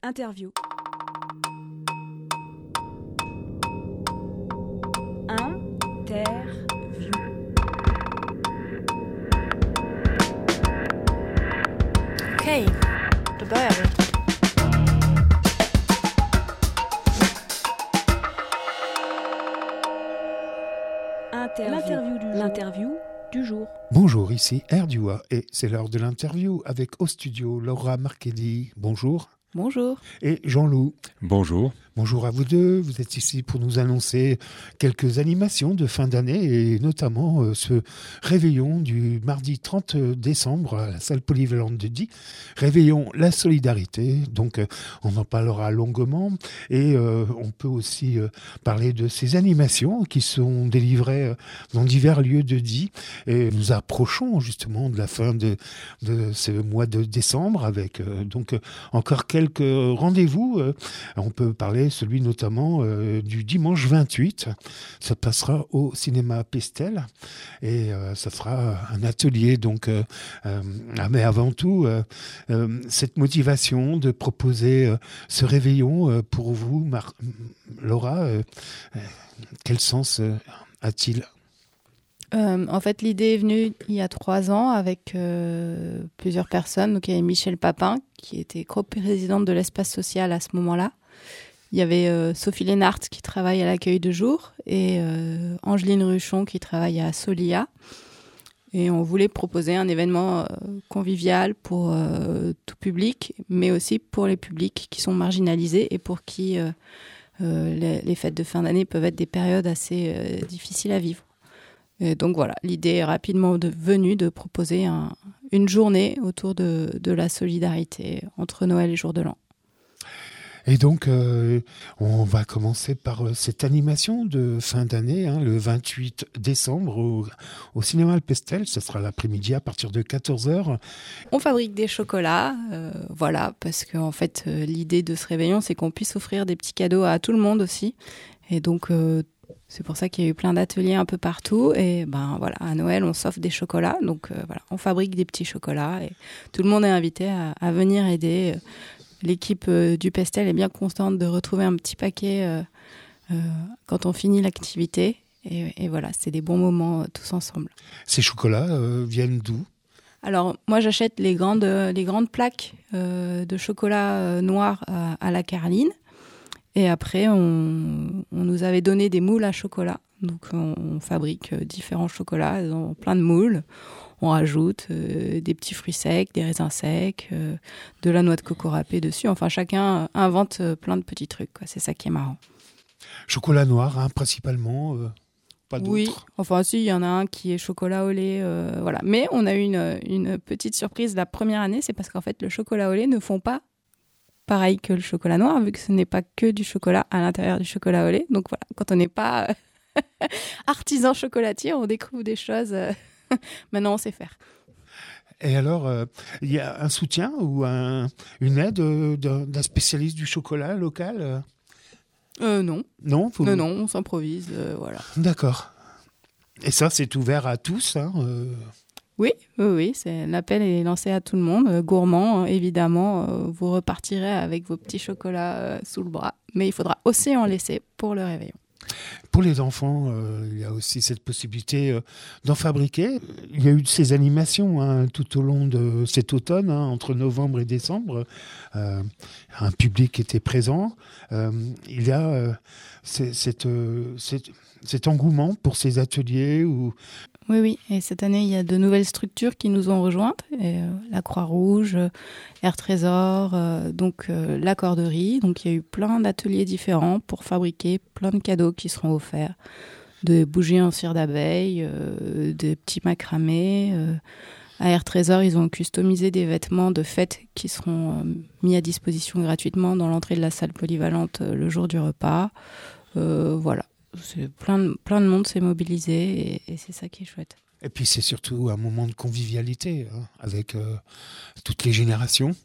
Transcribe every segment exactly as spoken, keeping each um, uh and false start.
Interview. Interview. Okej, då börjar vi. Interview. L'interview du jour. L'interview du jour. Bonjour, ici Erdua et c'est l'heure de l'interview avec au studio Laura Marchedi. Bonjour. Bonjour. Et Jean-Loup. Bonjour. Bonjour à vous deux, vous êtes ici pour nous annoncer quelques animations de fin d'année et notamment euh, ce réveillon du mardi trente décembre à la salle polyvalente de Die. Réveillon La Solidarité, donc euh, on en parlera longuement et euh, on peut aussi euh, parler de ces animations qui sont délivrées euh, dans divers lieux de Die. Et nous approchons justement de la fin de, de ce mois de décembre avec euh, donc euh, encore quelques rendez-vous. Euh, on peut parler celui notamment euh, du dimanche vingt-huit. Ça passera au cinéma Pestel et euh, ça sera un atelier. Donc, euh, euh, mais avant tout, euh, euh, cette motivation de proposer euh, ce réveillon euh, pour vous, Mar- Laura, euh, euh, quel sens euh, a-t-il ? Euh, en fait, l'idée est venue il y a trois ans avec euh, plusieurs personnes. Donc, il y avait Michel Papin, qui était coprésidente de l'espace social à ce moment-là. Il y avait euh, Sophie Lénart, qui travaille à l'accueil de jour, et euh, Angeline Ruchon, qui travaille à Solia. Et on voulait proposer un événement euh, convivial pour euh, tout public, mais aussi pour les publics qui sont marginalisés et pour qui euh, euh, les, les fêtes de fin d'année peuvent être des périodes assez euh, difficiles à vivre. Et donc voilà, l'idée est rapidement de, venue de proposer un, une journée autour de, de la solidarité entre Noël et Jour de l'An. Et donc, euh, on va commencer par euh, cette animation de fin d'année, hein, le vingt-huit décembre, au, au cinéma Le Pestel. Ce sera l'après-midi à partir de quatorze heures. On fabrique des chocolats, euh, voilà, parce qu'en fait, euh, l'idée de ce réveillon, c'est qu'on puisse offrir des petits cadeaux à tout le monde aussi. Et donc, euh, c'est pour ça qu'il y a eu plein d'ateliers un peu partout. Et ben voilà, à Noël, on s'offre des chocolats. Donc euh, voilà, on fabrique des petits chocolats et tout le monde est invité à, à venir aider. L'équipe euh, du Pestel est bien contente de retrouver un petit paquet euh, euh, quand on finit l'activité. Et, et voilà, c'est des bons moments euh, tous ensemble. Ces chocolats euh, viennent d'où ? Alors, moi, j'achète les grandes, les grandes plaques euh, de chocolat euh, noir à, à la Carline. Et après, on, on nous avait donné des moules à chocolat. Donc, on, on fabrique différents chocolats dans plein de moules. On rajoute euh, des petits fruits secs, des raisins secs, euh, de la noix de coco râpée dessus. Enfin, chacun invente euh, plein de petits trucs, quoi. C'est ça qui est marrant. Chocolat noir, hein, principalement, euh, pas d'autres. Oui, enfin si, il y en a un qui est chocolat au lait, euh, voilà. Mais on a eu une, une petite surprise la première année, c'est parce qu'en fait, le chocolat au lait ne fond pas pareil que le chocolat noir, vu que ce n'est pas que du chocolat à l'intérieur du chocolat au lait. Donc voilà, quand on n'est pas artisan chocolatier, on découvre des choses... Euh... Maintenant, on sait faire. Et alors, il euh, y a un soutien ou un, une aide euh, d'un, d'un spécialiste du chocolat local euh... euh, Non. Non, vous... non, non, on s'improvise, euh, voilà. D'accord. Et ça, c'est ouvert à tous, hein, euh... Oui, oui, oui. C'est, l'appel est lancé à tout le monde. Euh, gourmand, euh, évidemment, euh, vous repartirez avec vos petits chocolats euh, sous le bras. Mais il faudra aussi en laisser pour le réveillon. Pour les enfants, euh, il y a aussi cette possibilité euh, d'en fabriquer. Il y a eu ces animations hein, tout au long de cet automne, hein, entre novembre et décembre. Euh, un public était présent. Euh, il y a euh, c'est, cette, euh, cette, cet engouement pour ces ateliers où... Oui, oui. Et cette année, il y a de nouvelles structures qui nous ont rejointes. Et, euh, la Croix-Rouge, euh, Air Trésor, euh, donc euh, la Corderie. Donc il y a eu plein d'ateliers différents pour fabriquer plein de cadeaux qui seront offerts. Des bougies en cire d'abeille, euh, des petits macramés. Euh, à Air Trésor, ils ont customisé des vêtements de fête qui seront euh, mis à disposition gratuitement dans l'entrée de la salle polyvalente euh, le jour du repas. Euh, voilà. C'est plein, de, plein de monde s'est mobilisé et, et c'est ça qui est chouette. Et puis c'est surtout un moment de convivialité hein, avec euh, toutes les générations.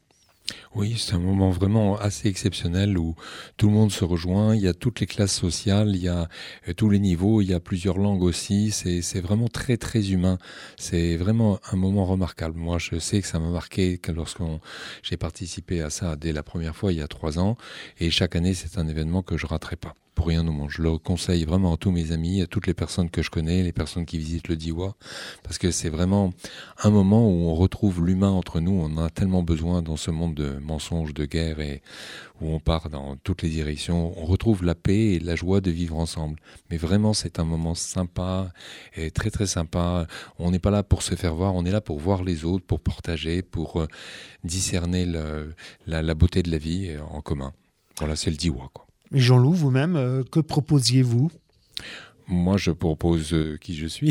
Oui, c'est un moment vraiment assez exceptionnel où tout le monde se rejoint. Il y a toutes les classes sociales, il y a euh, tous les niveaux, il y a plusieurs langues aussi. C'est, c'est vraiment très, très humain. C'est vraiment un moment remarquable. Moi, je sais que ça m'a marqué que lorsqu'on, j'ai participé à ça dès la première fois, il y a trois ans. Et chaque année, c'est un événement que je raterai pas. Pour rien au monde. Je le conseille vraiment à tous mes amis, à toutes les personnes que je connais, les personnes qui visitent le Diois, parce que c'est vraiment un moment où on retrouve l'humain entre nous. On en a tellement besoin dans ce monde de mensonges, de guerre, et où on part dans toutes les directions. On retrouve la paix et la joie de vivre ensemble. Mais vraiment, c'est un moment sympa et très très sympa. On n'est pas là pour se faire voir, on est là pour voir les autres, pour partager, pour euh, discerner le, la, la beauté de la vie en commun. Voilà, c'est le Diois, quoi. Mais Jean-Loup, vous-même, euh, que proposiez-vous ? Moi, je propose euh, qui je suis.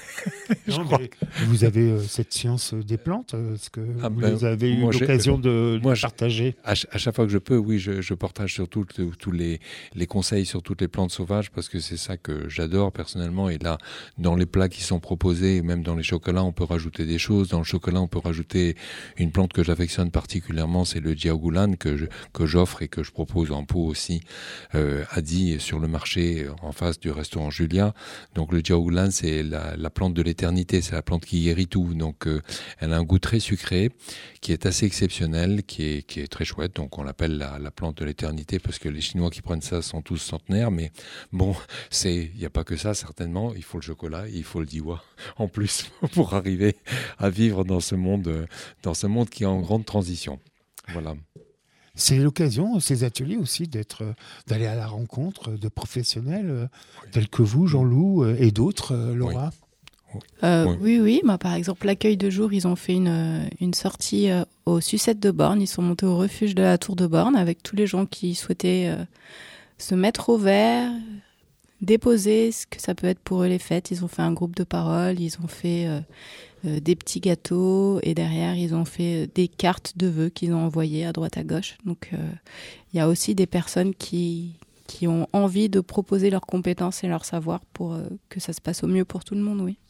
je non, crois. Vous avez euh, cette science des plantes, est-ce que Ah vous ben, avez eu moi, l'occasion de, moi, de partager ? À, à chaque fois que je peux, oui, je, je partage surtout tous les, les conseils sur toutes les plantes sauvages, parce que c'est ça que j'adore personnellement. Et là, dans les plats qui sont proposés, même dans les chocolats, on peut rajouter des choses. Dans le chocolat, on peut rajouter une plante que j'affectionne particulièrement, c'est le jiaogulan que, je, que j'offre et que je propose en pot aussi euh, à Die sur le marché en face du restaurant Julia. Donc le jiaogulan, c'est la, la plante de l'éternité, c'est la plante qui guérit tout. Donc euh, elle a un goût très sucré, qui est assez exceptionnel, qui est, qui est très chouette. Donc on l'appelle la, la plante de l'éternité parce que les Chinois qui prennent ça sont tous centenaires. Mais bon, c'est, il n'y a pas que ça certainement. Il faut le chocolat, il faut le Diois en plus pour arriver à vivre dans ce monde, dans ce monde qui est en grande transition. Voilà. C'est l'occasion, ces ateliers aussi, d'être, d'aller à la rencontre de professionnels oui. tels que vous, Jean-Loup, et d'autres, Laura. Oui. Euh, oui. oui, oui. Bah, par exemple, l'accueil de jour, ils ont fait une, une sortie euh, aux Sucettes de Borne. Ils sont montés au refuge de la Tour de Borne avec tous les gens qui souhaitaient euh, se mettre au vert, déposer ce que ça peut être pour eux les fêtes. Ils ont fait un groupe de parole, ils ont fait euh, euh, des petits gâteaux et derrière, ils ont fait des cartes de vœux qu'ils ont envoyées à droite à gauche. Donc, il euh, y a aussi des personnes qui, qui ont envie de proposer leurs compétences et leur savoir pour euh, que ça se passe au mieux pour tout le monde, oui.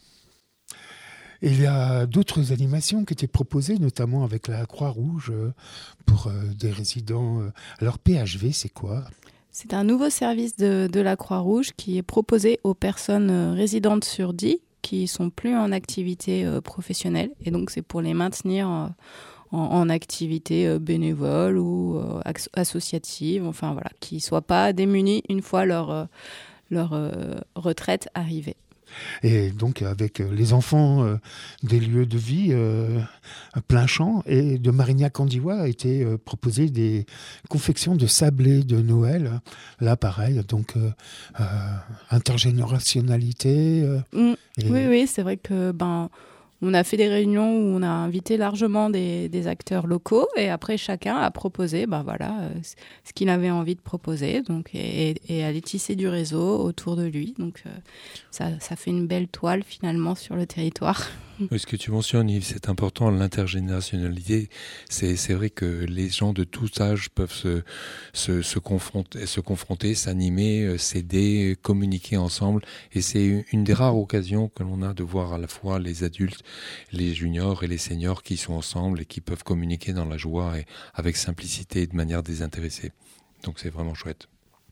Et il y a d'autres animations qui étaient proposées, notamment avec la Croix-Rouge, pour euh, des résidents. Alors, P H V, c'est quoi ? C'est un nouveau service de, de la Croix-Rouge qui est proposé aux personnes résidentes sur Die qui ne sont plus en activité euh, professionnelle. Et donc, c'est pour les maintenir euh, en, en activité euh, bénévole ou euh, associative, enfin voilà, qui ne soient pas démunis une fois leur, euh, leur euh, retraite arrivée. Et donc avec les enfants euh, des lieux de vie euh, plein champ, et de Marignac-en-Diois a été euh, proposé des confections de sablés de Noël. Là, pareil, donc euh, euh, intergénérationnalité. Euh, mmh. et... Oui, oui, c'est vrai que ben. On a fait des réunions où on a invité largement des, des acteurs locaux et après chacun a proposé ben voilà, euh, ce qu'il avait envie de proposer donc, et, et aller tisser du réseau autour de lui. Donc euh, ça, ça fait une belle toile finalement sur le territoire. Oui, ce que tu mentionnes, Yves, c'est important, l'intergénérationnalité. C'est, c'est vrai que les gens de tout âge peuvent se, se, se, confronter, se confronter, s'animer, s'aider, communiquer ensemble. Et c'est une des rares occasions que l'on a de voir à la fois les adultes, les juniors et les seniors qui sont ensemble et qui peuvent communiquer dans la joie et avec simplicité et de manière désintéressée. Donc c'est vraiment chouette.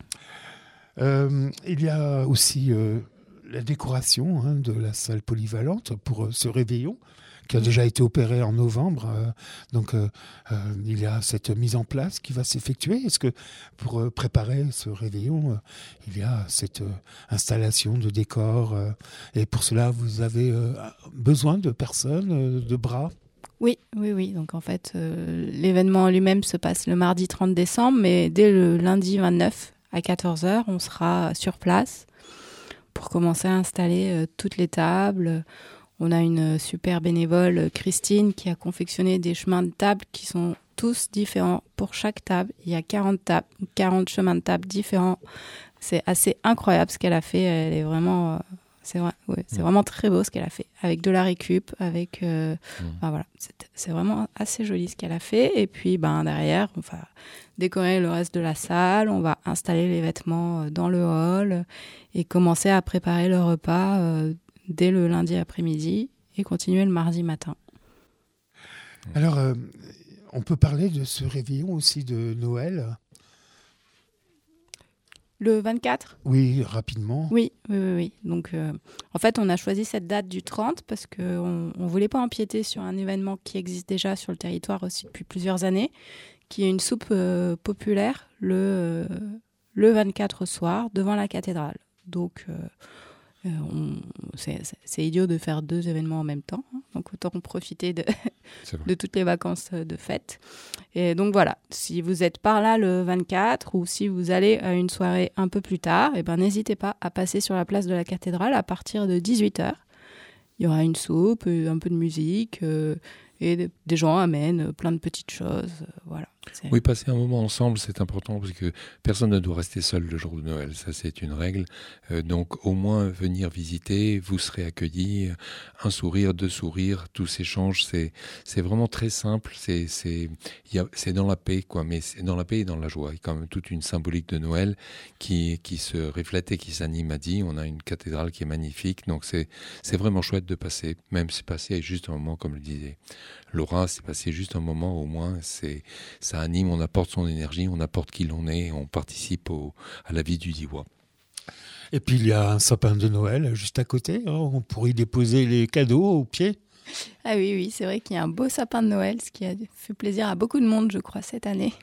Euh, il y a aussi... Euh la décoration hein, de la salle polyvalente pour euh, ce réveillon qui a déjà été opéré en novembre. Euh, donc, euh, euh, il y a cette mise en place qui va s'effectuer. Est-ce que pour euh, préparer ce réveillon, euh, il y a cette euh, installation de décor euh, et pour cela, vous avez euh, besoin de personnes, euh, de bras ? Oui, oui, oui. Donc, en fait, euh, l'événement lui-même se passe le mardi trente décembre, mais dès le lundi vingt-neuf à quatorze heures, on sera sur place pour commencer à installer euh, toutes les tables. On a une super bénévole, Christine, qui a confectionné des chemins de table qui sont tous différents pour chaque table. Il y a quarante tables, quarante chemins de table différents. C'est assez incroyable ce qu'elle a fait. Elle est vraiment, euh, c'est, vrai, ouais, c'est mmh. vraiment très beau ce qu'elle a fait. Avec de la récup, avec, euh, mmh. ben voilà, c'est, c'est vraiment assez joli ce qu'elle a fait. Et puis ben derrière, on va décorer le reste de la salle. On va installer les vêtements dans le hall et commencer à préparer le repas euh, dès le lundi après-midi et continuer le mardi matin. Alors, euh, on peut parler de ce réveillon aussi de Noël. Le vingt-quatre ? Oui, rapidement. Oui, oui, oui. oui. Donc, euh, en fait, on a choisi cette date du trente parce qu'on ne voulait pas empiéter sur un événement qui existe déjà sur le territoire aussi depuis plusieurs années, qui est une soupe euh, populaire le, euh, le vingt-quatre au soir devant la cathédrale. Donc, euh, euh, on, c'est, c'est, c'est idiot de faire deux événements en même temps. Hein. Donc, autant profiter de, de toutes les vacances de fête. Et donc, voilà. Si vous êtes par là le vingt-quatre ou si vous allez à une soirée un peu plus tard, eh ben, n'hésitez pas à passer sur la place de la cathédrale à partir de dix-huit heures. Il y aura une soupe, un peu de musique euh, et des gens amènent plein de petites choses. Euh, voilà. C'est... Oui, passer un moment ensemble, c'est important parce que personne ne doit rester seul le jour de Noël. Ça, c'est une règle. Euh, donc, au moins, venir visiter, vous serez accueillis. Un sourire, deux sourires, tout s'échange. C'est, c'est vraiment très simple. C'est, c'est, y a, c'est dans la paix, quoi. Mais c'est dans la paix et dans la joie. Il y a quand même toute une symbolique de Noël qui, qui se reflète et qui s'anime à dit. On a une cathédrale qui est magnifique. Donc, c'est, c'est vraiment chouette de passer. Même si passer juste un moment, comme le disait Laura, c'est passer juste un moment, au moins, c'est, ça anime, on apporte son énergie, on apporte qui l'on est, on participe au, à la vie du Diois. Et puis il y a un sapin de Noël juste à côté, hein, on pourrait y déposer les cadeaux au pied. Ah oui, oui, c'est vrai qu'il y a un beau sapin de Noël, ce qui a fait plaisir à beaucoup de monde, je crois, cette année.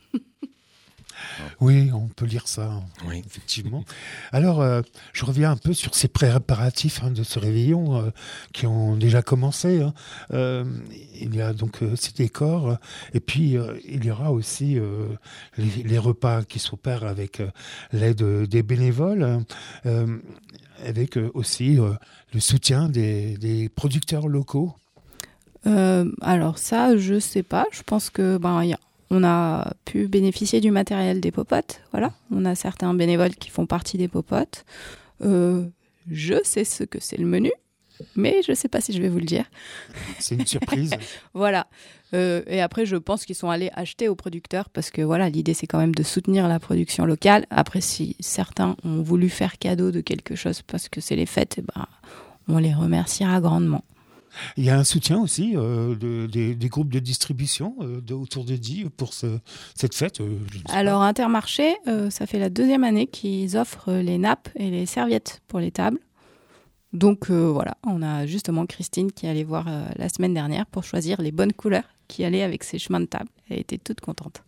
Oui, on peut lire ça, oui. Effectivement. Alors, euh, je reviens un peu sur ces préparatifs hein, de ce réveillon euh, qui ont déjà commencé. Hein. Euh, il y a donc euh, ces décors, euh, et puis euh, il y aura aussi euh, les, les repas qui s'opèrent avec euh, l'aide des bénévoles, euh, avec euh, aussi euh, le soutien des, des producteurs locaux. Euh, alors ça, je sais pas. Je pense que ben, y a On a pu bénéficier du matériel des popotes. Voilà. On a certains bénévoles qui font partie des popotes. Euh, je sais ce que c'est le menu, mais je ne sais pas si je vais vous le dire. C'est une surprise. Voilà. Euh, et après, je pense qu'ils sont allés acheter aux producteurs parce que voilà, l'idée, c'est quand même de soutenir la production locale. Après, si certains ont voulu faire cadeau de quelque chose parce que c'est les fêtes, eh ben, on les remerciera grandement. Il y a un soutien aussi euh, de, des, des groupes de distribution euh, de, autour de Die pour ce, cette fête. Euh, Alors, pas. Intermarché, euh, ça fait la deuxième année qu'ils offrent les nappes et les serviettes pour les tables. Donc euh, voilà, on a justement Christine qui allait voir euh, la semaine dernière pour choisir les bonnes couleurs qui allaient avec ses chemins de table. Elle était toute contente.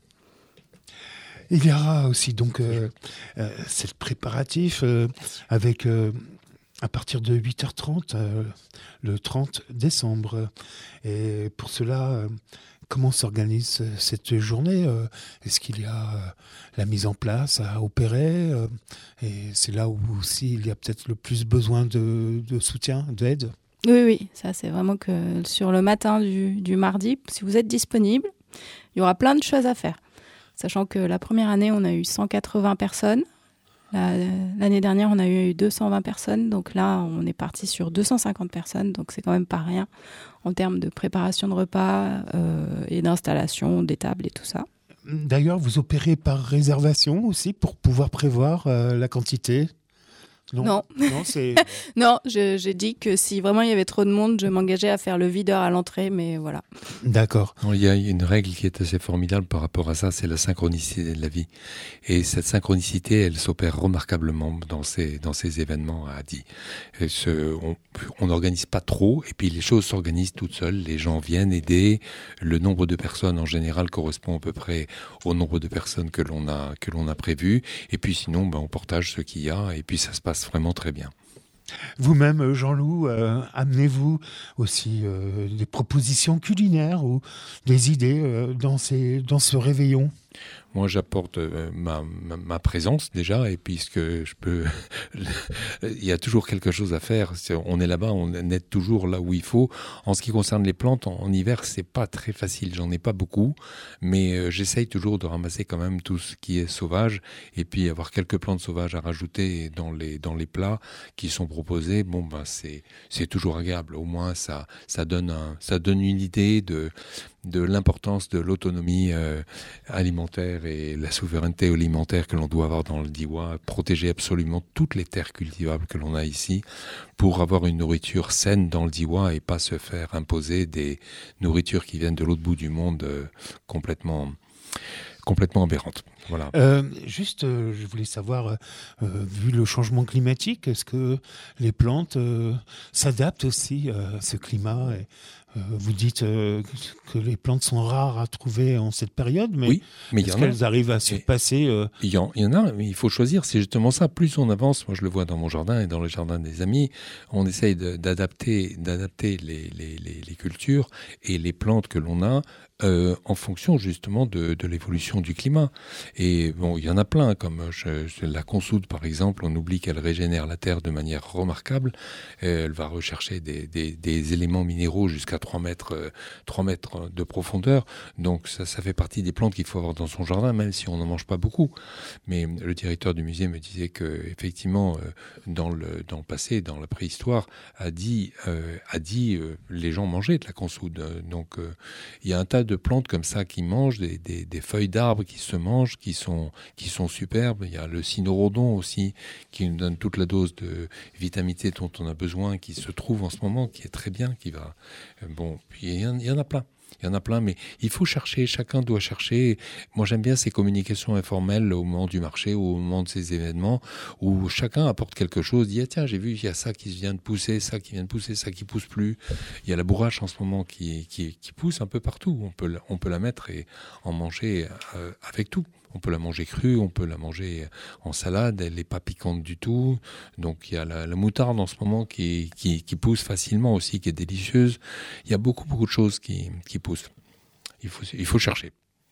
Il y aura aussi donc euh, euh, ce préparatif euh, avec... Euh, à partir de huit heures trente, euh, le trente décembre. Et pour cela, euh, comment s'organise cette journée ? euh, Est-ce qu'il y a euh, la mise en place à opérer euh, Et c'est là où aussi il y a peut-être le plus besoin de, de soutien, d'aide ? Oui, oui, ça c'est vraiment que sur le matin du, du mardi, si vous êtes disponible, il y aura plein de choses à faire. Sachant que la première année, on a eu cent quatre-vingts personnes. L'année dernière, on a eu deux cent vingt personnes. Donc là, on est parti sur deux cent cinquante personnes. Donc c'est quand même pas rien en termes de préparation de repas euh, et d'installation des tables et tout ça. D'ailleurs, vous opérez par réservation aussi pour pouvoir prévoir euh, la quantité ? Non, non. non, c'est... non je, j'ai dit que si vraiment il y avait trop de monde, je m'engageais à faire le videur à l'entrée, mais voilà. D'accord. Il y a une règle qui est assez formidable par rapport à ça, c'est la synchronicité de la vie. Et cette synchronicité, elle s'opère remarquablement dans ces, dans ces événements à Die. Ce, on n'organise pas trop, et puis les choses s'organisent toutes seules. Les gens viennent aider. Le nombre de personnes, en général, correspond à peu près au nombre de personnes que l'on a, que l'on a prévu. Et puis sinon, ben, on partage ce qu'il y a, et puis ça se passe vraiment très bien. Vous-même, Jean-Loup, euh, amenez-vous aussi euh, des propositions culinaires ou des idées euh, dans, ces, dans ce réveillon ? Moi, j'apporte euh, ma, ma, ma présence déjà, et puisque je peux, il y a toujours quelque chose à faire. C'est, on est là-bas, on est toujours là où il faut. En ce qui concerne les plantes, en, en hiver, c'est pas très facile. J'en ai pas beaucoup, mais euh, j'essaye toujours de ramasser quand même tout ce qui est sauvage, et puis avoir quelques plantes sauvages à rajouter dans les dans les plats qui sont proposés. Bon, ben c'est c'est toujours agréable. Au moins, ça ça donne un, ça donne une idée de de l'importance de l'autonomie euh, alimentaire et la souveraineté alimentaire que l'on doit avoir dans le Diois, protéger absolument toutes les terres cultivables que l'on a ici pour avoir une nourriture saine dans le Diois et pas se faire imposer des nourritures qui viennent de l'autre bout du monde euh, complètement, complètement aberrantes. Voilà. Euh, juste, euh, je voulais savoir, euh, vu le changement climatique, est-ce que les plantes euh, s'adaptent aussi euh, à ce climat et, euh, Vous dites euh, que les plantes sont rares à trouver en cette période, mais, oui, mais est-ce qu'elles a. arrivent à surpasser euh... il, y en, il y en a, mais il faut choisir, c'est justement ça. Plus on avance, moi je le vois dans mon jardin et dans le jardin des amis, on essaye de, d'adapter, d'adapter les, les, les, les cultures et les plantes que l'on a Euh, en fonction justement de, de l'évolution du climat. Et bon, il y en a plein, comme je, je, la consoude par exemple, on oublie qu'elle régénère la terre de manière remarquable. Elle va rechercher des, des, des éléments minéraux jusqu'à trois mètres, euh, trois mètres de profondeur. Donc ça, ça fait partie des plantes qu'il faut avoir dans son jardin, même si on n'en mange pas beaucoup. Mais le directeur du musée me disait que effectivement, euh, dans, le, dans le passé, dans la préhistoire, a dit, euh, a dit euh, les gens mangeaient de la consoude. Donc euh, il y a un tas de plantes comme ça qui mangent, des, des, des feuilles d'arbres qui se mangent, qui sont, qui sont superbes. Il y a le cynorhodon aussi, qui nous donne toute la dose de vitamine C dont on a besoin, qui se trouve en ce moment, qui est très bien, qui va... Bon, puis il y en, il y en a plein. Il y en a plein, mais il faut chercher, chacun doit chercher. Moi, j'aime bien ces communications informelles au moment du marché ou au moment de ces événements où chacun apporte quelque chose, dit ah, tiens, j'ai vu, il y a ça qui vient de pousser, ça qui vient de pousser, ça qui pousse plus. Il y a la bourrache en ce moment qui, qui, qui pousse un peu partout. On peut, on peut la mettre et en manger euh, avec tout. On peut la manger crue, on peut la manger en salade, elle n'est pas piquante du tout. Donc il y a la, la moutarde en ce moment qui, qui, qui pousse facilement aussi, qui est délicieuse. Il y a beaucoup, beaucoup de choses qui, qui poussent. Il faut, il faut chercher.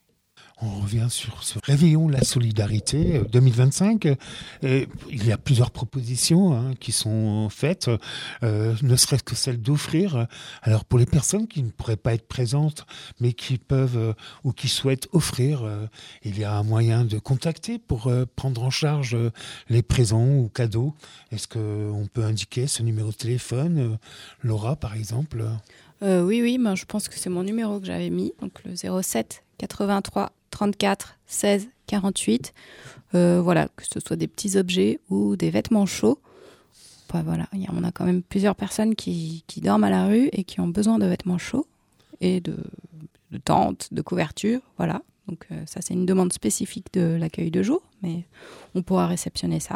On revient sur ce réveillon la solidarité deux mille vingt-cinq. Et il y a plusieurs propositions hein, qui sont faites, euh, ne serait-ce que celle d'offrir. Alors pour les personnes qui ne pourraient pas être présentes, mais qui peuvent euh, ou qui souhaitent offrir, euh, il y a un moyen de contacter pour euh, prendre en charge euh, les présents ou cadeaux. Est-ce qu'on peut indiquer ce numéro de téléphone, euh, Laura par exemple? euh, Oui, oui, ben, je pense que c'est mon numéro que j'avais mis, donc le zéro sept quatre-vingt-trois trente-quatre seize quarante-huit. Euh, voilà, que ce soit des petits objets ou des vêtements chauds. Bah, voilà, y a, on a quand même plusieurs personnes qui, qui dorment à la rue et qui ont besoin de vêtements chauds et de, de tentes, de couvertures. Voilà, donc euh, ça c'est une demande spécifique de l'accueil de jour, mais on pourra réceptionner ça.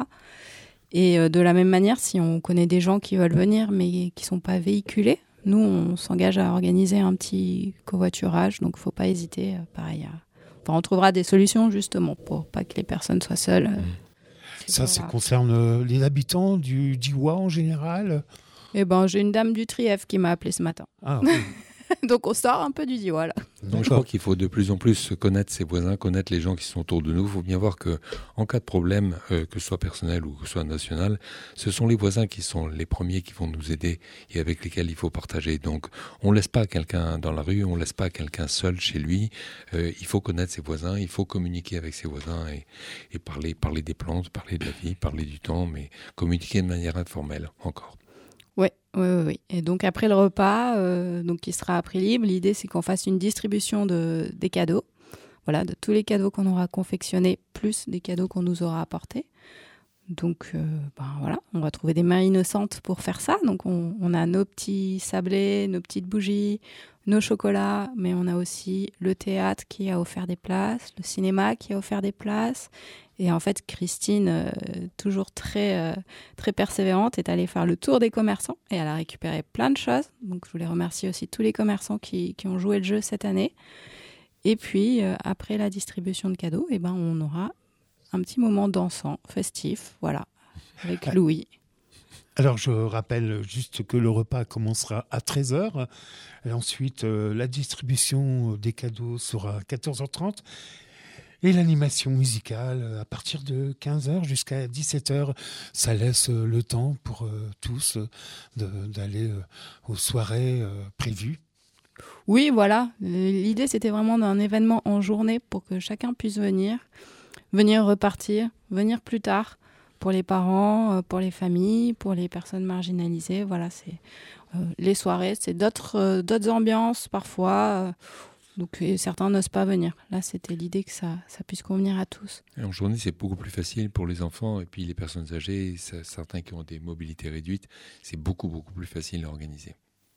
Et euh, de la même manière, si on connaît des gens qui veulent venir mais qui ne sont pas véhiculés, nous on s'engage à organiser un petit covoiturage, donc il ne faut pas hésiter, euh, pareil à... Enfin, on trouvera des solutions justement pour pas que les personnes soient seules. Mmh. Ça, ça concerne les habitants du Diois en général? Eh ben, j'ai une dame du Trièvre qui m'a appelé ce matin. Ah, oui. Donc on sort un peu du Diois là. Donc je crois qu'il faut de plus en plus connaître ses voisins, connaître les gens qui sont autour de nous. Il faut bien voir que en cas de problème, euh, que ce soit personnel ou que ce soit national, ce sont les voisins qui sont les premiers qui vont nous aider et avec lesquels il faut partager. Donc on ne laisse pas quelqu'un dans la rue, on ne laisse pas quelqu'un seul chez lui. Euh, il faut connaître ses voisins, il faut communiquer avec ses voisins et, et parler, parler des plantes, parler de la vie, parler du temps, mais communiquer de manière informelle encore. Oui, oui, oui. Et donc après le repas, euh, donc qui sera à prix libre, l'idée c'est qu'on fasse une distribution de, des cadeaux, voilà, de tous les cadeaux qu'on aura confectionnés, plus des cadeaux qu'on nous aura apportés. Donc euh, ben voilà, on va trouver des mains innocentes pour faire ça. Donc on, on a nos petits sablés, nos petites bougies, nos chocolats, mais on a aussi le théâtre qui a offert des places, le cinéma qui a offert des places. Et en fait, Christine, euh, toujours très, euh, très persévérante, est allée faire le tour des commerçants et elle a récupéré plein de choses. Donc, je voulais remercier aussi tous les commerçants qui, qui ont joué le jeu cette année. Et puis, euh, après la distribution de cadeaux, eh ben, on aura un petit moment dansant, festif, voilà, avec Louis. Alors, je rappelle juste que le repas commencera à treize heures. Et ensuite, euh, la distribution des cadeaux sera à quatorze heures trente. Et l'animation musicale à partir de quinze heures jusqu'à dix-sept heures. Ça laisse le temps pour euh, tous de, d'aller euh, aux soirées euh, prévues. Oui, voilà. L'idée, c'était vraiment d'un événement en journée pour que chacun puisse venir, venir repartir, venir plus tard pour les parents, pour les familles, pour les personnes marginalisées. Voilà, c'est euh, les soirées, c'est d'autres, euh, d'autres ambiances parfois. Euh, Donc et certains n'osent pas venir. Là, c'était l'idée que ça, ça puisse convenir à tous. Et en journée, c'est beaucoup plus facile pour les enfants et puis les personnes âgées, certains qui ont des mobilités réduites, c'est beaucoup, beaucoup plus facile à organiser.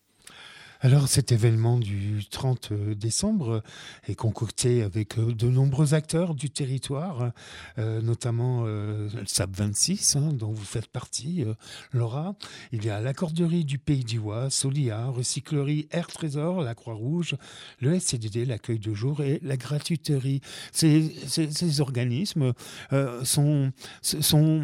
Alors cet événement du trente décembre est concocté avec de nombreux acteurs du territoire, euh, notamment euh, le S A P vingt-six, hein, dont vous faites partie, euh, Laura. Il y a l'accorderie du Pays d'Ivoire, Solia, Recyclerie Air Trésor, la Croix-Rouge, le S C D D, l'accueil de jour et la gratuiterie. Ces, ces, ces organismes euh, sont... sont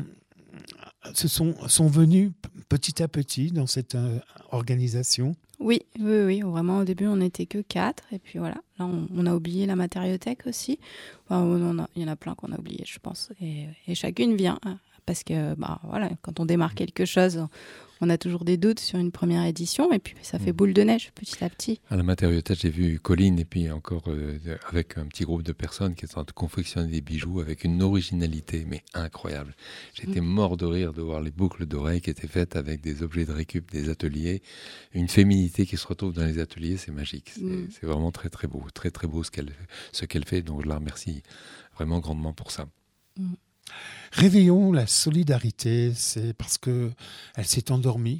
se sont, sont venus petit à petit dans cette euh, organisation. Oui, oui, oui. Vraiment, au début, on n'était que quatre. Et puis voilà, là, on, on a oublié la matériothèque aussi. Enfin, on a, il y en a plein qu'on a oublié, je pense. Et, et chacune vient. Parce que bah, voilà, quand on démarre quelque chose, on a toujours des doutes sur une première édition. Et puis, ça fait boule de neige petit à petit. À la matériothèque, j'ai vu Colline et puis encore euh, avec un petit groupe de personnes qui étaient en train de confectionner des bijoux avec une originalité, mais incroyable. J'étais mmh. mort de rire de voir les boucles d'oreilles qui étaient faites avec des objets de récup des ateliers. Une féminité qui se retrouve dans les ateliers, c'est magique. C'est, mmh. c'est vraiment très, très beau. Très, très beau ce qu'elle, ce qu'elle fait. Donc, je la remercie vraiment grandement pour ça. Mmh. Réveillons la solidarité, c'est parce que elle s'est endormie.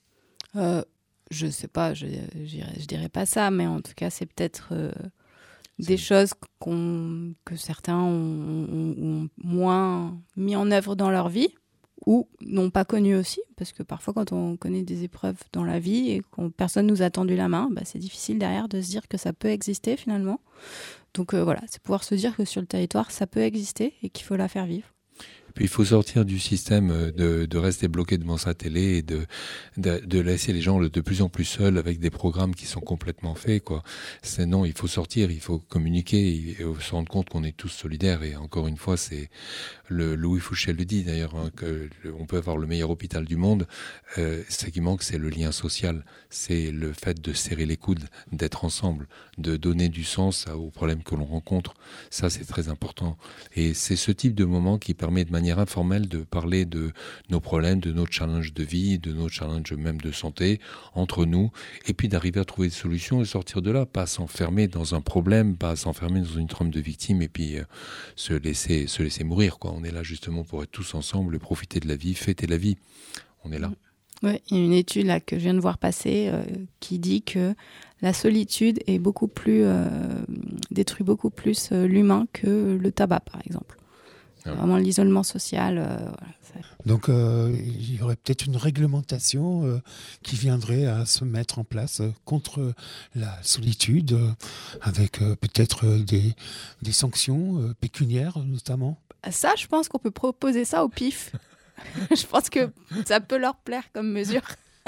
Euh, je sais pas, je, je dirais pas ça, mais en tout cas, c'est peut-être euh, des choses qu'on, que certains ont, ont, ont moins mis en œuvre dans leur vie ou n'ont pas connu aussi, parce que parfois, quand on connaît des épreuves dans la vie et que personne nous a tendu la main, bah, c'est difficile derrière de se dire que ça peut exister finalement. Donc euh, voilà, c'est pouvoir se dire que sur le territoire, ça peut exister et qu'il faut la faire vivre. Puis il faut sortir du système de, de rester bloqué devant sa télé et de, de, de laisser les gens de plus en plus seuls avec des programmes qui sont complètement faits, quoi. C'est, non, il faut sortir, il faut communiquer et se rendre compte qu'on est tous solidaires. Et encore une fois, c'est le Louis Fouché le dit d'ailleurs, hein, que le, on peut avoir le meilleur hôpital du monde. Euh, ce qui manque, c'est le lien social, c'est le fait de serrer les coudes, d'être ensemble, de donner du sens aux problèmes que l'on rencontre. Ça, c'est très important. Et c'est ce type de moment qui permet de manière informelle de parler de nos problèmes, de nos challenges de vie, de nos challenges même de santé entre nous, et puis d'arriver à trouver des solutions et sortir de là, pas s'enfermer dans un problème, pas s'enfermer dans une trame de victime et puis euh, se laisser se laisser mourir, quoi. On est là justement pour être tous ensemble, profiter de la vie, fêter la vie. On est là. Oui, il y a une étude là que je viens de voir passer euh, qui dit que la solitude est beaucoup plus euh, détruit beaucoup plus euh, l'humain que le tabac, par exemple. Ah oui. Vraiment l'isolement social. Euh, voilà, ça... Donc euh, il y aurait peut-être une réglementation euh, qui viendrait à se mettre en place euh, contre la solitude, euh, avec euh, peut-être euh, des, des sanctions euh, pécuniaires notamment. Ça, je pense qu'on peut proposer ça au P I F. Je pense que ça peut leur plaire comme mesure.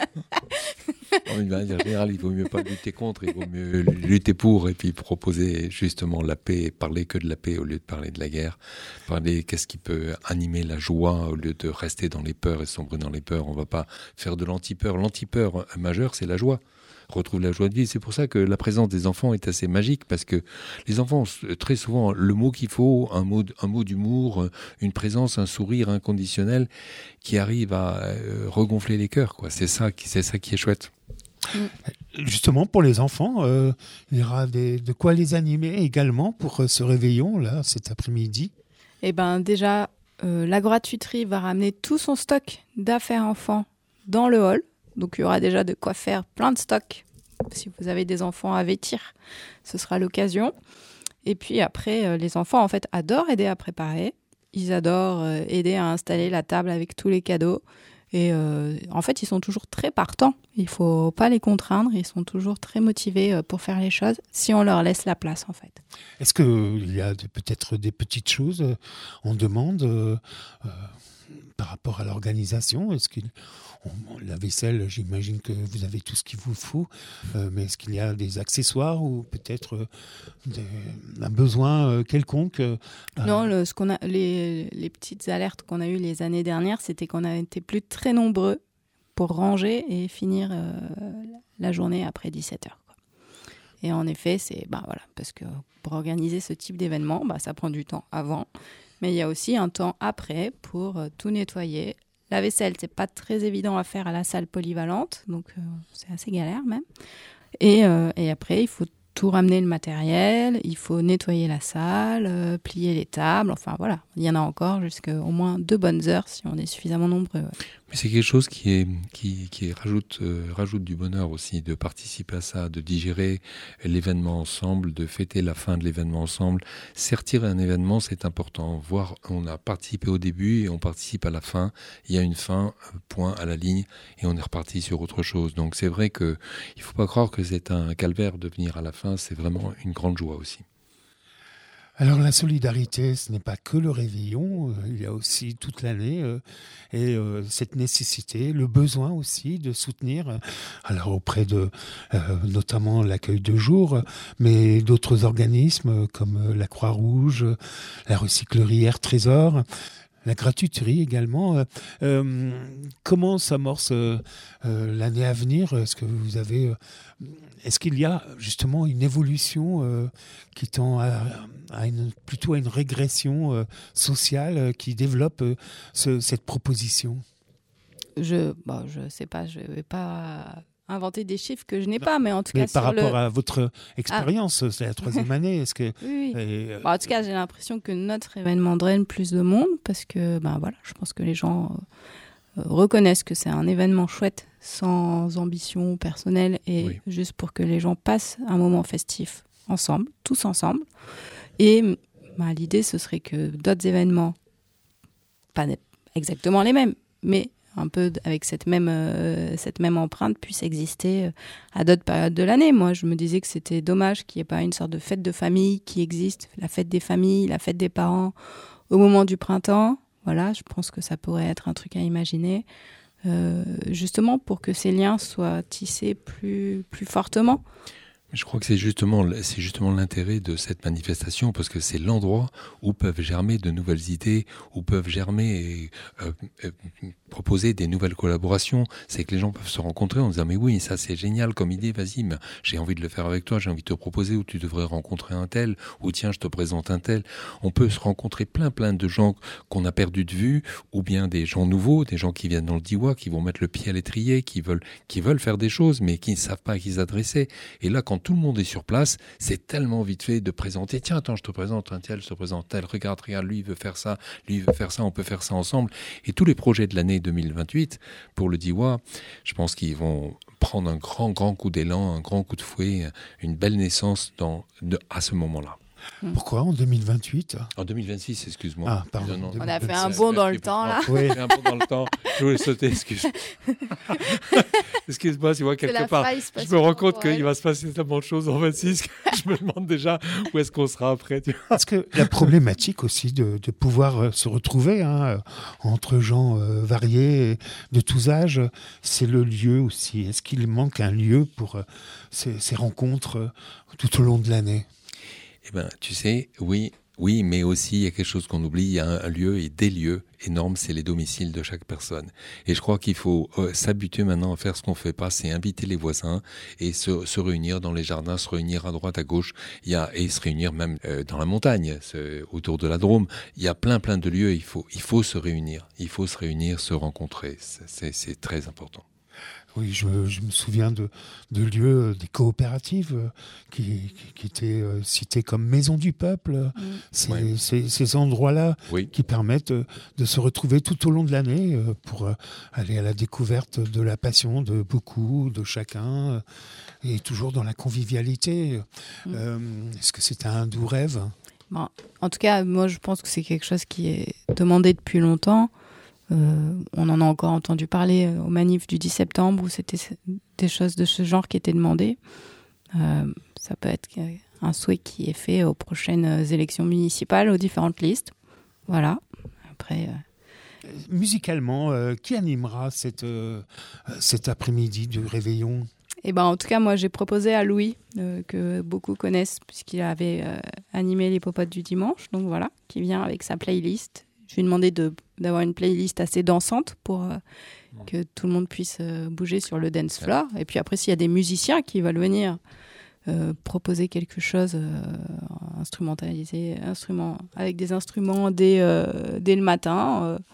En général, il vaut mieux pas lutter contre, il vaut mieux lutter pour et puis proposer justement la paix et parler que de la paix au lieu de parler de la guerre. Parler qu'est-ce qui peut animer la joie au lieu de rester dans les peurs et sombrer dans les peurs. On va pas faire de l'anti-peur. L'anti-peur majeure, c'est la joie. Retrouve la joie de vivre. C'est pour ça que la présence des enfants est assez magique, parce que les enfants ont très souvent le mot qu'il faut, un mot, un mot d'humour, une présence, un sourire inconditionnel qui arrive à euh, regonfler les cœurs, quoi. C'est ça qui, c'est ça qui est chouette. Justement, pour les enfants, euh, il y aura des, de quoi les animer également pour euh, ce réveillon là cet après-midi. Eh ben déjà, euh, la gratuiterie va ramener tout son stock d'affaires enfants dans le hall. Donc, il y aura déjà de quoi faire plein de stocks. Si vous avez des enfants à vêtir, ce sera l'occasion. Et puis après, euh, les enfants, en fait, adorent aider à préparer. Ils adorent euh, aider à installer la table avec tous les cadeaux. Et euh, en fait, ils sont toujours très partants. Il ne faut pas les contraindre. Ils sont toujours très motivés euh, pour faire les choses si on leur laisse la place, en fait. Est-ce qu'il y a de, peut-être des petites choses euh, on demande euh, euh, par rapport à l'organisation? Est-ce qu'il... On, la vaisselle, j'imagine que vous avez tout ce qu'il vous faut, euh, mais est-ce qu'il y a des accessoires ou peut-être euh, des, un besoin euh, quelconque euh, Non, le, ce qu'on a, les, les petites alertes qu'on a eues les années dernières, c'était qu'on a été plus très nombreux pour ranger et finir euh, la journée après dix-sept heures. Quoi. Et en effet, c'est bah, voilà, parce que pour organiser ce type d'événement, bah, ça prend du temps avant, mais il y a aussi un temps après pour euh, tout nettoyer. La vaisselle, c'est pas très évident à faire à la salle polyvalente, donc euh, c'est assez galère même. Et, euh, et après, il faut tout ramener le matériel, il faut nettoyer la salle, euh, plier les tables, enfin voilà, il y en a encore jusqu'à au moins deux bonnes heures si on est suffisamment nombreux. Ouais. Mais c'est quelque chose qui, est, qui, qui rajoute, euh, rajoute du bonheur aussi, de participer à ça, de digérer l'événement ensemble, de fêter la fin de l'événement ensemble. Sertir un événement, c'est important. Voir, on a participé au début et on participe à la fin. Il y a une fin, point à la ligne, et on est reparti sur autre chose. Donc c'est vrai qu'il ne faut pas croire que c'est un calvaire de venir à la fin, c'est vraiment une grande joie aussi. Alors la solidarité, ce n'est pas que le réveillon, euh, il y a aussi toute l'année euh, et euh, cette nécessité, le besoin aussi de soutenir, euh, alors auprès de euh, notamment l'accueil de jour, mais d'autres organismes comme euh, la Croix-Rouge, la recyclerie Air Trésor, la gratuiterie également. Euh, euh, comment s'amorce euh, euh, l'année à venir ? Est-ce que vous avez, euh, est-ce qu'il y a justement une évolution euh, qui tend à, à une, plutôt à une régression euh, sociale euh, qui développe euh, ce, cette proposition ? Je, bon, je sais pas, je vais pas inventer des chiffres que je n'ai non, pas, mais en tout mais cas par sur rapport le... à votre expérience, ah. c'est la troisième année, est-ce que oui, oui. Et, euh... bon, en tout cas j'ai l'impression que notre événement draine plus de monde parce que ben voilà, je pense que les gens euh, reconnaissent que c'est un événement chouette sans ambition personnelle et oui. juste pour que les gens passent un moment festif ensemble, tous ensemble. Et ben, l'idée ce serait que d'autres événements, pas exactement les mêmes, mais un peu avec cette même, euh, cette même empreinte puisse exister à d'autres périodes de l'année. Moi, je me disais que c'était dommage qu'il n'y ait pas une sorte de fête de famille qui existe, la fête des familles, la fête des parents au moment du printemps. Voilà, je pense que ça pourrait être un truc à imaginer, euh, justement pour que ces liens soient tissés plus, plus fortement. Je crois que c'est justement, c'est justement l'intérêt de cette manifestation, parce que c'est l'endroit où peuvent germer de nouvelles idées, où peuvent germer et euh, euh, proposer des nouvelles collaborations. C'est que les gens peuvent se rencontrer en disant « mais oui, ça c'est génial comme idée, vas-y, mais j'ai envie de le faire avec toi, j'ai envie de te proposer, ou tu devrais rencontrer un tel, ou tiens, je te présente un tel ». On peut se rencontrer plein plein de gens qu'on a perdus de vue, ou bien des gens nouveaux, des gens qui viennent dans le Diois, qui vont mettre le pied à l'étrier, qui veulent, qui veulent faire des choses, mais qui ne savent pas à qui s'adresser. Et là, quand tout le monde est sur place, c'est tellement vite fait de présenter, tiens, attends, je te présente un tel, je te présente tel, regarde, regarde, lui il veut faire ça, lui il veut faire ça, on peut faire ça ensemble. Et tous les projets de l'année deux mille vingt-huit, pour le Diois, je pense qu'ils vont prendre un grand, grand coup d'élan, un grand coup de fouet, une belle naissance dans, de, à ce moment-là. Pourquoi en deux mille vingt-huit ? En deux mille vingt-six, excuse-moi. Ah, pardon. Non, non. On a fait un bond dans le temps, là. Oui, un bond dans le temps. Je voulais sauter, excuse-moi. Excuse-moi, tu vois, quelque part, je me rends compte qu'il va se passer tellement de choses en vingt-six que je me demande déjà où est-ce qu'on sera après. Tu vois. Parce que la problématique aussi de, de pouvoir euh, se retrouver hein, entre gens euh, variés, de tous âges, c'est le lieu aussi. Est-ce qu'il manque un lieu pour euh, ces, ces rencontres euh, tout au long de l'année ? Eh ben, tu sais, oui, oui, mais aussi il y a quelque chose qu'on oublie, il y a un, un lieu et des lieux énormes, c'est les domiciles de chaque personne. Et je crois qu'il faut euh, s'habituer maintenant à faire ce qu'on ne fait pas, c'est inviter les voisins et se, se réunir dans les jardins, se réunir à droite, à gauche, il y a, et se réunir même euh, dans la montagne, autour de la Drôme. Il y a plein, plein de lieux, il faut, il faut se réunir, il faut se réunir, se rencontrer, c'est, c'est très important. Oui, je, je me souviens de, de lieux, des coopératives euh, qui, qui, qui étaient euh, cités comme Maison du Peuple. Mmh. C'est, ouais. c'est, ces endroits-là oui. qui permettent euh, de se retrouver tout au long de l'année euh, pour euh, aller à la découverte de la passion de beaucoup, de chacun, euh, et toujours dans la convivialité. Mmh. Euh, est-ce que c'est un doux rêve ? Bon, en tout cas, moi, je pense que c'est quelque chose qui est demandé depuis longtemps. Euh, on en a encore entendu parler aux manifs du dix septembre où c'était des choses de ce genre qui étaient demandées. Euh, ça peut être un souhait qui est fait aux prochaines élections municipales, aux différentes listes. Voilà. Après, euh... musicalement, euh, qui animera cette, euh, cet après-midi du réveillon ? Eh ben, en tout cas, moi, j'ai proposé à Louis, euh, que beaucoup connaissent, puisqu'il avait euh, animé les popotes du dimanche. Donc voilà, qui vient avec sa playlist. Je lui ai demandé de, d'avoir une playlist assez dansante pour euh, que tout le monde puisse euh, bouger sur le dance floor. Et puis après, s'il y a des musiciens qui veulent venir euh, proposer quelque chose euh, instrumentalisé, instrument, avec des instruments dès, euh, dès le matin, euh,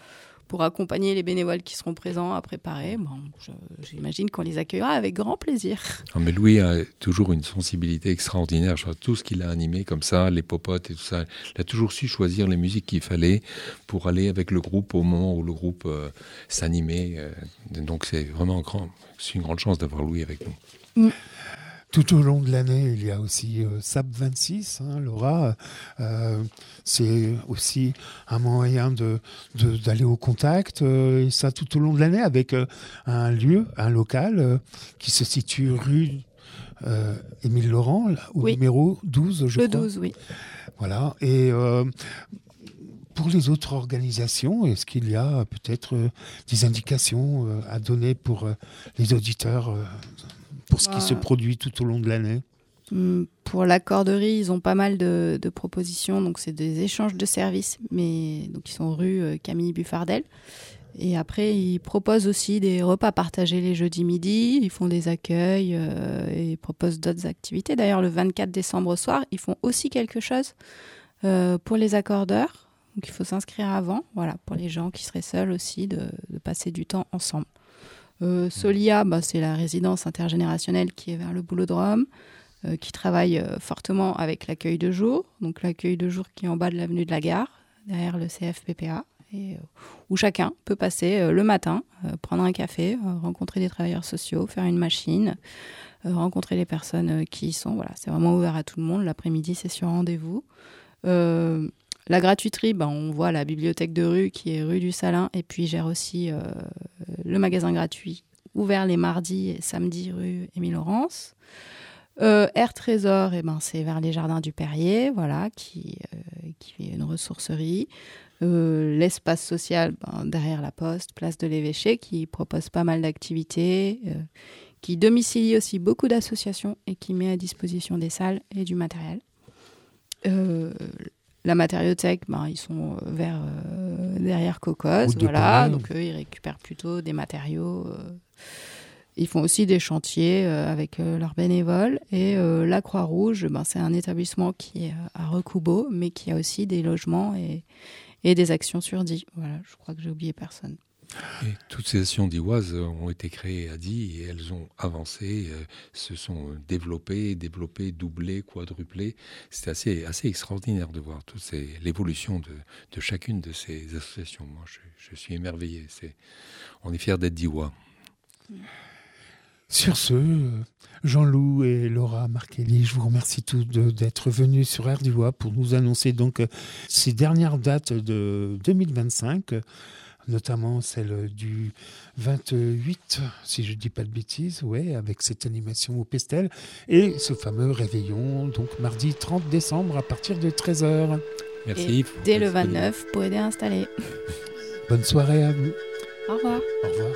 pour accompagner les bénévoles qui seront présents à préparer. Bon, je, j'imagine qu'on les accueillera avec grand plaisir. Non, mais Louis a toujours une sensibilité extraordinaire. Je vois tout ce qu'il a animé comme ça, les popotes et tout ça. Il a toujours su choisir les musiques qu'il fallait pour aller avec le groupe au moment où le groupe euh, s'animait. Euh, donc c'est vraiment un grand, c'est une grande chance d'avoir Louis avec nous. Mm. Tout au long de l'année, il y a aussi euh, S A P vingt-six, hein, Laura. Euh, c'est aussi un moyen de, de, d'aller au contact, euh, et ça tout au long de l'année, avec euh, un lieu, un local euh, qui se situe rue euh, Émile Laurent, là, au oui. numéro douze, je Le crois. douze, oui. Voilà, et... Euh, pour les autres organisations, est-ce qu'il y a peut-être euh, des indications euh, à donner pour euh, les auditeurs euh, pour ce qui se produit tout au long de l'année? Pour la corderie, ils ont pas mal de, de propositions. Donc, c'est des échanges de services, mais donc ils sont rue Camille Buffardel. Et après, ils proposent aussi des repas partagés les jeudis midi. Ils font des accueils euh, et ils proposent d'autres activités. D'ailleurs, le vingt-quatre décembre au soir, ils font aussi quelque chose euh, pour les accordeurs. Donc, il faut s'inscrire avant, voilà, pour les gens qui seraient seuls aussi, de, de passer du temps ensemble. Euh, Solia, bah, c'est la résidence intergénérationnelle qui est vers le Boulodrome, euh, qui travaille euh, fortement avec l'accueil de jour. Donc, l'accueil de jour qui est en bas de l'avenue de la Gare, derrière le C F P P A, et, euh, où chacun peut passer euh, le matin, euh, prendre un café, euh, rencontrer des travailleurs sociaux, faire une machine, euh, rencontrer les personnes euh, qui y sont. Voilà, c'est vraiment ouvert à tout le monde. L'après-midi, c'est sur rendez-vous. Euh, La gratuiterie, ben, on voit la bibliothèque de rue qui est rue du Salin, et puis gère aussi euh, le magasin gratuit ouvert les mardis et samedis rue Émile Laurence. Euh, Air Trésor, eh ben, c'est vers les jardins du Perrier, voilà, qui, euh, qui est une ressourcerie. Euh, l'espace social, ben, derrière la Poste, place de l'Évêché, qui propose pas mal d'activités, euh, qui domicilie aussi beaucoup d'associations et qui met à disposition des salles et du matériel. Euh, La matériothèque, ben, ils sont vers, euh, derrière Cocos, voilà, donc eux, ils récupèrent plutôt des matériaux. Euh, ils font aussi des chantiers euh, avec euh, leurs bénévoles. Et euh, la Croix-Rouge, ben, c'est un établissement qui est à Recoubeau, mais qui a aussi des logements et, et des actions sur Die. Voilà, je crois que j'ai oublié personne. Et toutes ces actions dioises ont été créées à Die et elles ont avancé, euh, se sont développées, développées, doublées, quadruplées. C'est assez, assez extraordinaire de voir toute ces, l'évolution de, de chacune de ces associations. Moi, je, je suis émerveillé. C'est, on est fiers d'être Diois. Sur ce, Jean-Loup et Laura Marchelli, je vous remercie tous de, d'être venus sur Air Diois pour nous annoncer donc ces dernières dates de deux mille vingt-cinq. Notamment celle du vingt-huit, si je ne dis pas de bêtises, ouais, avec cette animation au Pestel, et ce fameux réveillon, donc mardi trente décembre à partir de treize heures. Merci. Et dès le vingt-neuf pour aider à installer. Bonne soirée à vous. Au revoir. Au revoir.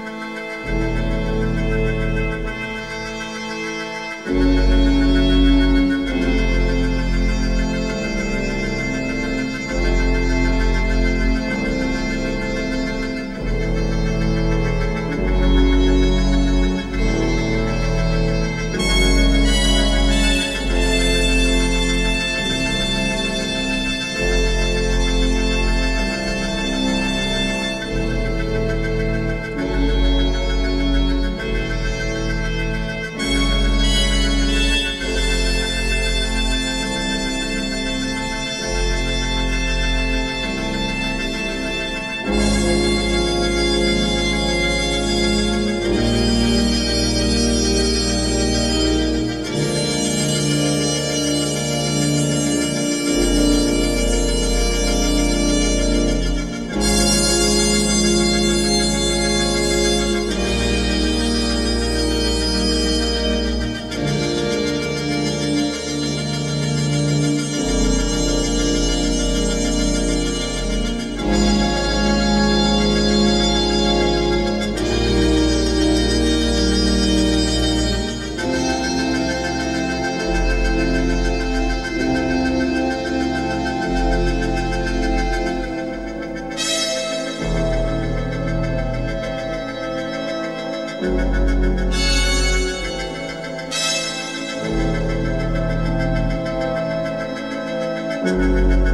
Thank you. Thank you.